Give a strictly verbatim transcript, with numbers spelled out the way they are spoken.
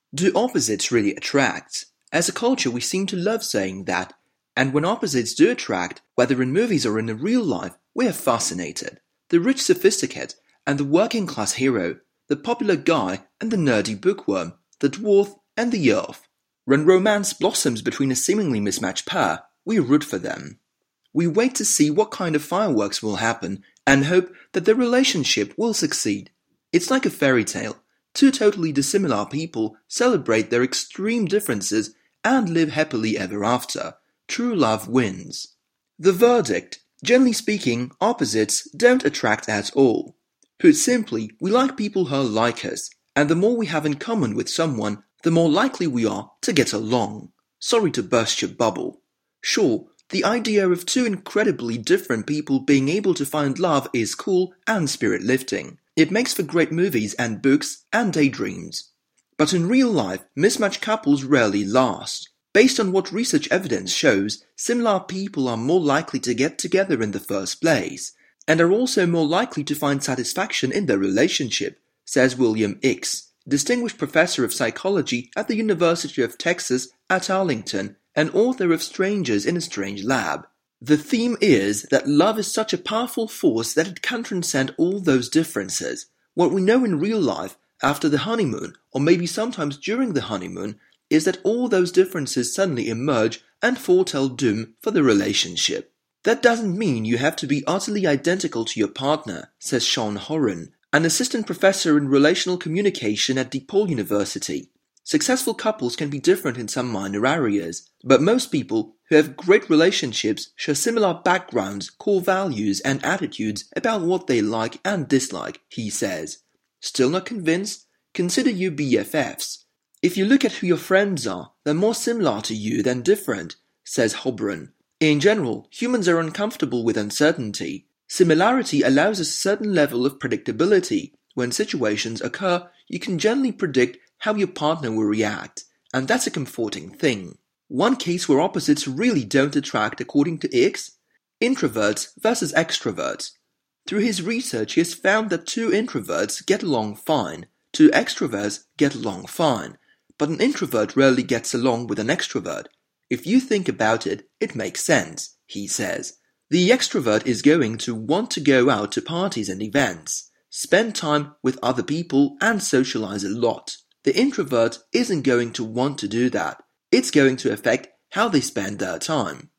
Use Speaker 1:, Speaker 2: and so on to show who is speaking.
Speaker 1: Do opposites really attract? As a culture, we seem to love saying that, and when opposites do attract, whether in movies or in the real life, we are fascinated. The rich sophisticate and the working class hero, the popular guy and the nerdy bookworm, the dwarf and the elf. When romance blossoms between a seemingly mismatched pair, we root for them. We wait to see what kind of fireworks will happen and hope that their relationship will succeed. It's like a fairy tale. Two totally dissimilar people celebrate their extreme differences and live happily ever after. True love wins. The verdict: generally speaking, opposites don't attract at all. Put simply, we like people who are like us, and the more we have in common with someone, the more likely we are to get along. Sorry to burst your bubble. Sure, the idea of two incredibly different people being able to find love is cool and spirit-lifting. It makes for great movies and books and daydreams. But in real life, mismatched couples rarely last. Based on what research evidence shows, similar people are more likely to get together in the first place, and are also more likely to find satisfaction in their relationship, says William Ickes, distinguished professor of psychology at the University of Texas at Arlington and author of Strangers in a Strange Lab. The theme is that love is such a powerful force that it can transcend all those differences. What we know in real life, after the honeymoon, or maybe sometimes during the honeymoon, is that all those differences suddenly emerge and foretell doom for the relationship. That doesn't mean you have to be utterly identical to your partner, says Sean Horan, an assistant professor in relational communication at DePaul University. Successful couples can be different in some minor areas, but most people who have great relationships share similar backgrounds, core values, and attitudes about what they like and dislike, he says. Still not convinced? Consider your B F Fs. If you look at who your friends are, they're more similar to you than different, says Hobron. In general, humans are uncomfortable with uncertainty. Similarity allows a certain level of predictability. When situations occur, you can generally predict how your partner will react, and that's a comforting thing. One case where opposites really don't attract, according to Ickes: introverts versus extroverts. Through his research, he has found that two introverts get along fine, two extroverts get along fine, but an introvert rarely gets along with an extrovert. If you think about it, it makes sense, he says. The extrovert is going to want to go out to parties and events, spend time with other people and socialize a lot. The introvert isn't going to want to do that. It's going to affect how they spend their time.